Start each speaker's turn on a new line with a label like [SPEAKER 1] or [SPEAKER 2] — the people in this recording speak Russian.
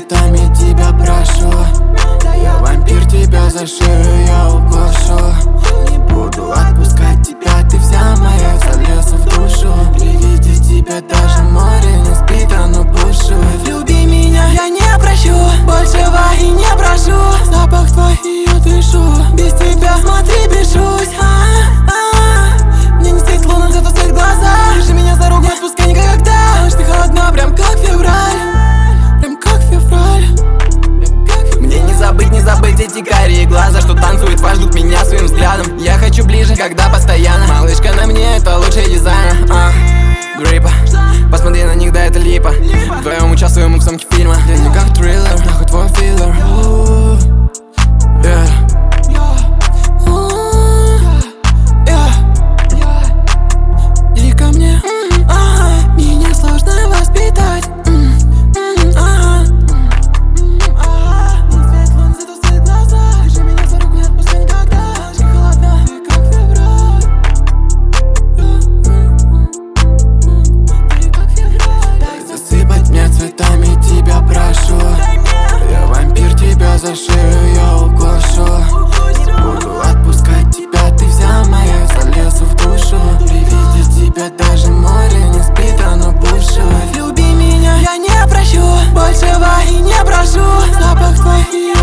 [SPEAKER 1] цветами тебя прошу. Я вампир, тебя за шею я укушу. Не буду отпускать тебя, ты вся моя, залезу в душу. При виде тебя даже море не спит, оно бушует. Люби меня, я не прощу, большего и не прошу. Запах твой, и я дышу, без тебя смотри, бешусь. Мне не светит луна, зато светит глаза. Держи меня за руку, не отпускай никогда. Знаешь, ты холодна, прям как февраль. Прям как февраль. Мне не забыть эти карие глаза, что танцуют, ждут меня своим взглядом. Я хочу ближе, когда постоянно. Малышка на мне, это лучший дизайн. Гриппа, посмотри на них, да это липа. Вдвоем участвуем в съемке фильма. Я не как триллер, нахуй твой филлер. Иди ко мне, меня сложно воспитать. Цветами тебя прошу. Я вампир, тебя за шею я укушу. Не буду отпускать тебя, ты вся моя, залезу в душу. При виде тебя даже море не спит, оно бушует. Люби меня, я не прощу, большего и не прошу. Запах твой,